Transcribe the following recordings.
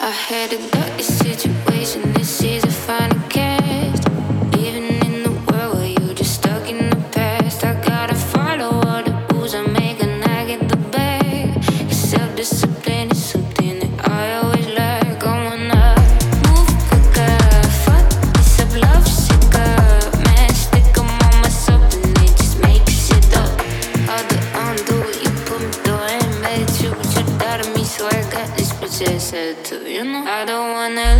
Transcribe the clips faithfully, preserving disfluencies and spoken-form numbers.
I had a dirty situation, this is a final cast. Living in the world where you just stuck in the past. I gotta follow all the rules I make and I get the bag. Self-discipline is something that I always lack. I wanna move quicker, fuck this up, love sicker. Man, stick 'em on myself and it just makes it up. All the undo what you put me through, I ain't made you, but you doubted me, so I got this possessed too, you know. I don't wanna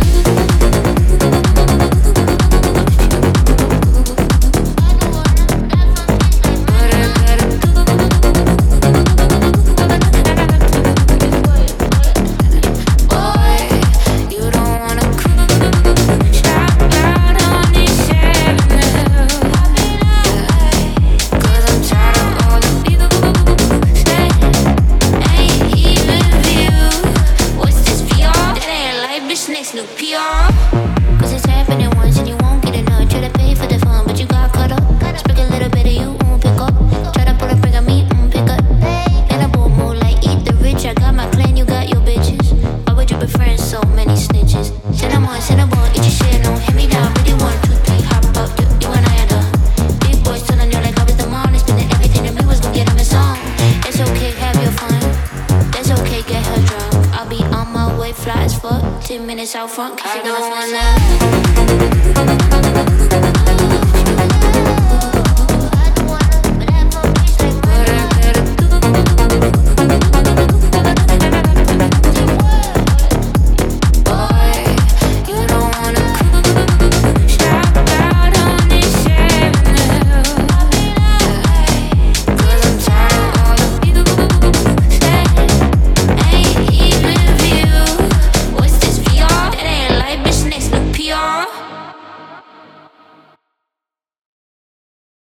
next new P R. Cause it's happening once and you won't get enough. Try to pay for the fun, but you got caught up. Speak a little bit of you, won't pick up. Try to put a break on me, won't pick up. And I bold move like eat the rich. I got my clan, you got your bitches. Why would you befriend so many snitches? Send them on, send them on, eat your shit, no. Hit me down, really one, two, three, hop up. You, you and I are the big boys telling you like I was the mom. And spending everything that we was gonna get them a song. It's okay, have your fun. That's okay, get her drunk. I'll be on my way, fly as fuck. Ten minutes out front, cause I you don't wanna